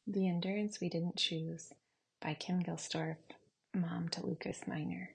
The Endurance We Didn't Choose by Kim Gilstorf, mom to Lucas Minor.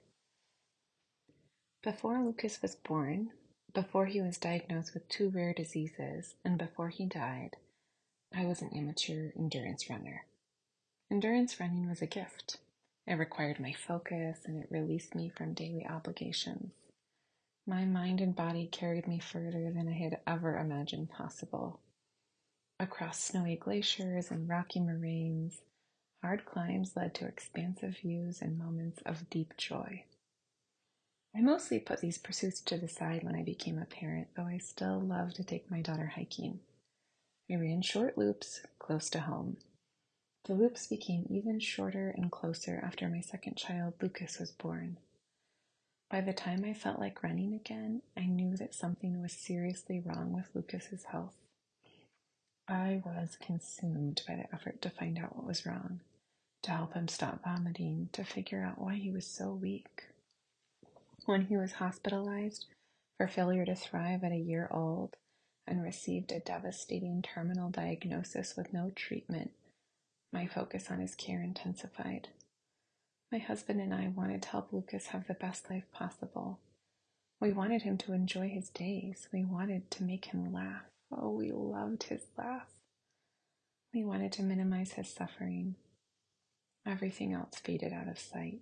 Before Lucas was born, before he was diagnosed with 2 rare diseases, and before he died, I was an amateur endurance runner. Endurance running was a gift. It required my focus and it released me from daily obligations. My mind and body carried me further than I had ever imagined possible. Across snowy glaciers and rocky moraines, hard climbs led to expansive views and moments of deep joy. I mostly put these pursuits to the side when I became a parent, though I still love to take my daughter hiking. I ran short loops close to home. The loops became even shorter and closer after my second child, Lucas, was born. By the time I felt like running again, I knew that something was seriously wrong with Lucas's health. I was consumed by the effort to find out what was wrong, to help him stop vomiting, to figure out why he was so weak. When he was hospitalized for failure to thrive at a year old and received a devastating terminal diagnosis with no treatment, my focus on his care intensified. My husband and I wanted to help Lucas have the best life possible. We wanted him to enjoy his days. We wanted to make him laugh. Oh, we loved his laugh. We wanted to minimize his suffering. Everything else faded out of sight.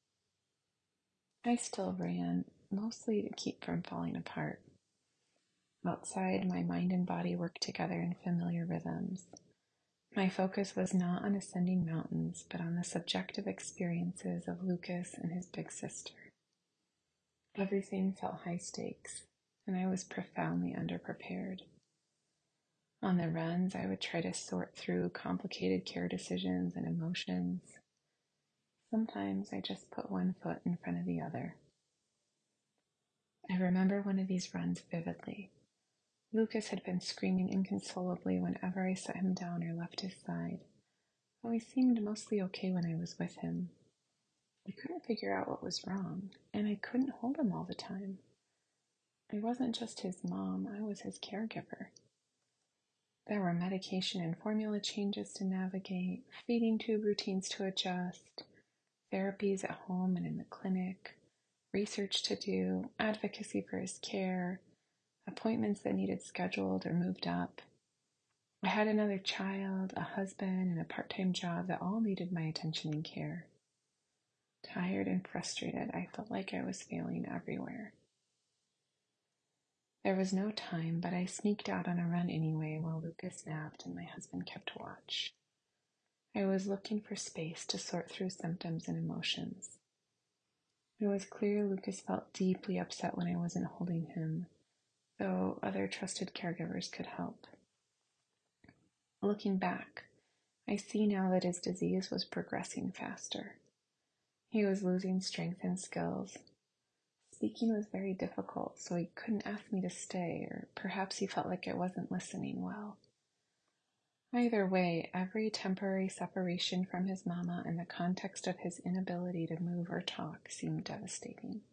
I still ran, mostly to keep from falling apart. Outside, my mind and body worked together in familiar rhythms. My focus was not on ascending mountains, but on the subjective experiences of Lucas and his big sister. Everything felt high stakes, and I was profoundly underprepared. On the runs, I would try to sort through complicated care decisions and emotions. Sometimes I just put one foot in front of the other. I remember one of these runs vividly. Lucas had been screaming inconsolably whenever I set him down or left his side, though he seemed mostly okay when I was with him. I couldn't figure out what was wrong, and I couldn't hold him all the time. I wasn't just his mom, I was his caregiver. There were medication and formula changes to navigate, feeding tube routines to adjust, therapies at home and in the clinic, research to do, advocacy for his care, appointments that needed scheduled or moved up. I had another child, a husband, and a part-time job that all needed my attention and care. Tired and frustrated, I felt like I was failing everywhere. There was no time, but I sneaked out on a run anyway while Lucas napped and my husband kept watch. I was looking for space to sort through symptoms and emotions. It was clear Lucas felt deeply upset when I wasn't holding him, though other trusted caregivers could help. Looking back, I see now that his disease was progressing faster. He was losing strength and skills. Speaking was very difficult, so he couldn't ask me to stay, or perhaps he felt like I wasn't listening well. Either way, every temporary separation from his mama in the context of his inability to move or talk seemed devastating.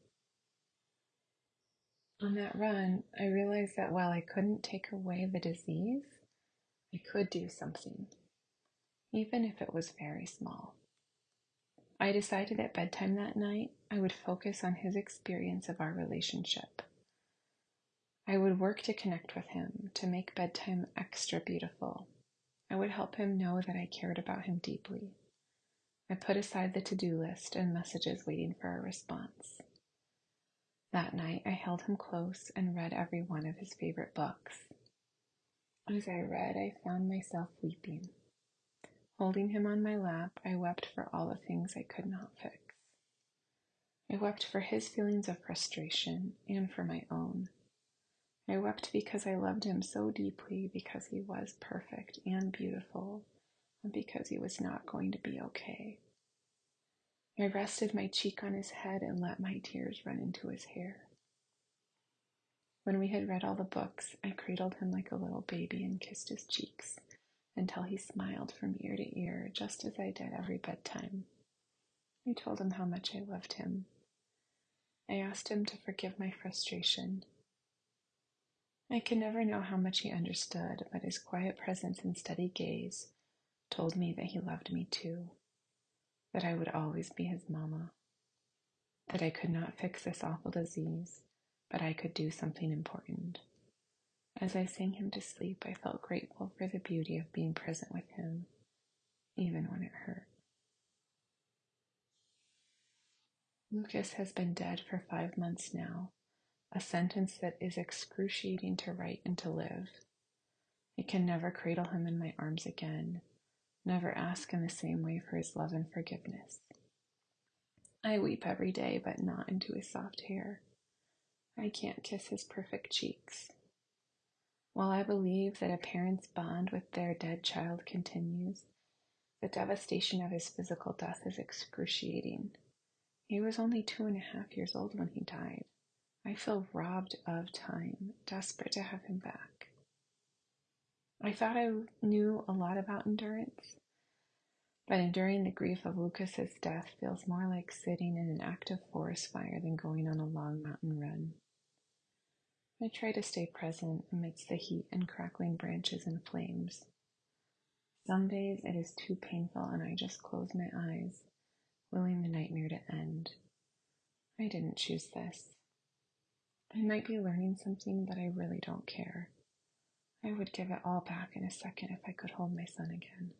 On that run, I realized that while I couldn't take away the disease, I could do something, even if it was very small. I decided at bedtime that night I would focus on his experience of our relationship. I would work to connect with him, to make bedtime extra beautiful. I would help him know that I cared about him deeply. I put aside the to-do list and messages waiting for a response. That night I held him close and read every one of his favorite books. As I read, I found myself weeping. Holding him on my lap, I wept for all the things I could not fix. I wept for his feelings of frustration and for my own. I wept because I loved him so deeply, because he was perfect and beautiful, and because he was not going to be okay. I rested my cheek on his head and let my tears run into his hair. When we had read all the books, I cradled him like a little baby and kissed his cheeks until he smiled from ear to ear, just as I did every bedtime. I told him how much I loved him. I asked him to forgive my frustration. I could never know how much he understood, but his quiet presence and steady gaze told me that he loved me too, that I would always be his mama, that I could not fix this awful disease, but I could do something important. As I sang him to sleep, I felt grateful for the beauty of being present with him, even when it hurt. Lucas has been dead for 5 months now, a sentence that is excruciating to write and to live. I can never cradle him in my arms again, never ask in the same way for his love and forgiveness. I weep every day, but not into his soft hair. I can't kiss his perfect cheeks. While I believe that a parent's bond with their dead child continues, the devastation of his physical death is excruciating. He was only 2.5 years old when he died. I feel robbed of time, desperate to have him back. I thought I knew a lot about endurance, but enduring the grief of Lucas's death feels more like sitting in an active forest fire than going on a long mountain run. I try to stay present amidst the heat and crackling branches and flames. Some days it is too painful and I just close my eyes, willing the nightmare to end. I didn't choose this. I might be learning something, but I really don't care. I would give it all back in a second if I could hold my son again.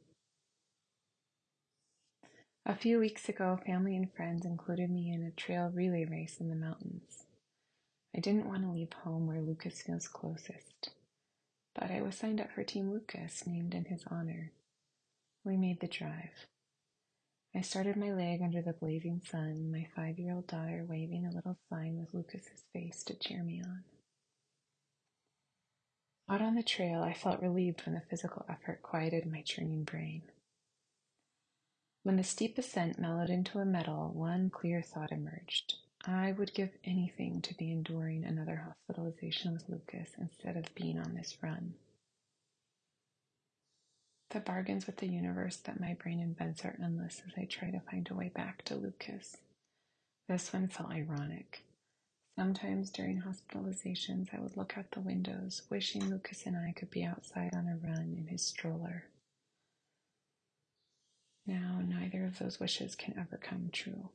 A few weeks ago, family and friends included me in a trail relay race in the mountains. I didn't want to leave home where Lucas feels closest, but I was signed up for Team Lucas, named in his honor. We made the drive. I started my leg under the blazing sun, my 5-year-old daughter waving a little sign with Lucas's face to cheer me on. Out on the trail, I felt relieved when the physical effort quieted my churning brain. When the steep ascent mellowed into a meadow, one clear thought emerged. I would give anything to be enduring another hospitalization with Lucas instead of being on this run. The bargains with the universe that my brain invents are endless as I try to find a way back to Lucas. This one felt ironic. Sometimes during hospitalizations, I would look out the windows, wishing Lucas and I could be outside on a run in his stroller. Now, neither of those wishes can ever come true.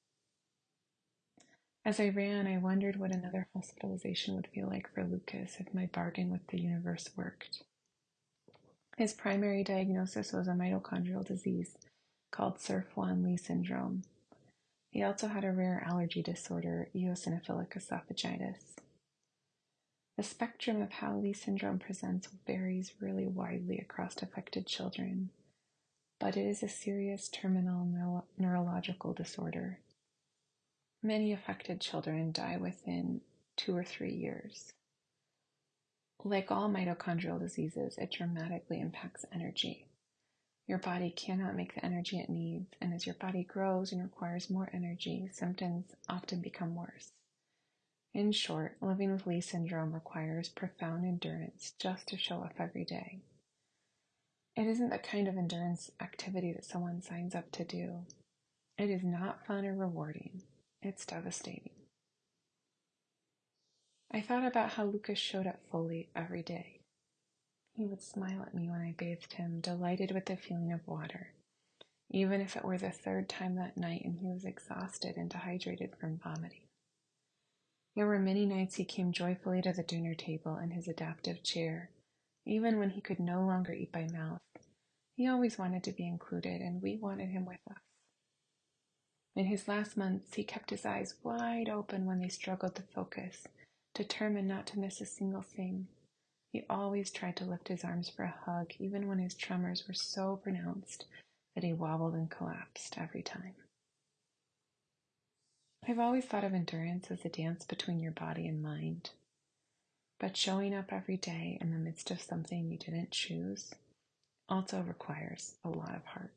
As I ran, I wondered what another hospitalization would feel like for Lucas if my bargain with the universe worked. His primary diagnosis was a mitochondrial disease called Sirf-1 syndrome. He also had a rare allergy disorder, eosinophilic esophagitis. The spectrum of how Lee syndrome presents varies really widely across affected children, but it is a serious terminal neurological disorder. Many affected children die within 2 or 3 years. Like all mitochondrial diseases, it dramatically impacts energy. Your body cannot make the energy it needs, and as your body grows and requires more energy, symptoms often become worse. In short, living with Lee syndrome requires profound endurance just to show up every day. It isn't the kind of endurance activity that someone signs up to do. It is not fun or rewarding. It's devastating. I thought about how Lucas showed up fully every day. He would smile at me when I bathed him, delighted with the feeling of water, even if it were the 3rd time that night and he was exhausted and dehydrated from vomiting. There were many nights he came joyfully to the dinner table in his adaptive chair, even when he could no longer eat by mouth. He always wanted to be included, and we wanted him with us. In his last months, he kept his eyes wide open when they struggled to focus, determined not to miss a single thing. He always tried to lift his arms for a hug, even when his tremors were so pronounced that he wobbled and collapsed every time. I've always thought of endurance as a dance between your body and mind, but showing up every day in the midst of something you didn't choose also requires a lot of heart.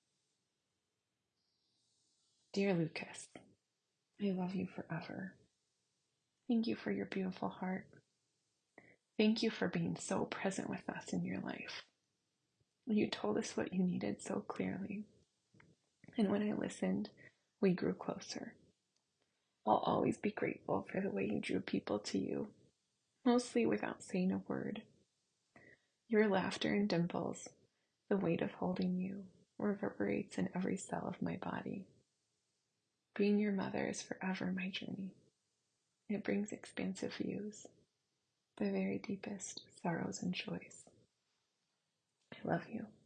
Dear Lucas, I love you forever. Thank you for your beautiful heart. Thank you for being so present with us in your life. You told us what you needed so clearly, and when I listened, we grew closer. I'll always be grateful for the way you drew people to you, mostly without saying a word. Your laughter and dimples, The weight of holding you reverberates in every cell of my body. Being your mother is forever my journey. It brings expansive views, the very deepest sorrows and joys. I love you.